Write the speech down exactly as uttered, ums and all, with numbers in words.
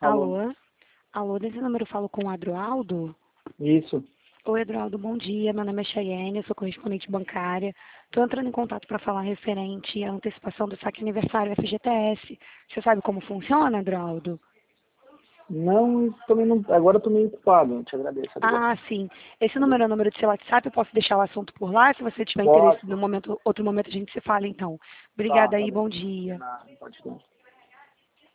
Alô? Alô? Alô, desse número eu falo com o Adroaldo? Isso. Oi, Adroaldo, bom dia. Meu nome é Chayenne, eu sou correspondente bancária. Estou entrando em contato para falar referente à antecipação do saque aniversário F G T S. Você sabe como funciona, Adroaldo? Não, também não. Agora eu tô meio ocupado, eu te agradeço. A ligação. Ah, sim. Esse número é o número do seu WhatsApp, eu posso deixar o assunto por lá. Se você tiver interesse Pode, no momento, outro momento a gente se fala então. tá, Obrigada tá aí, bom. bom dia. Não, pode não.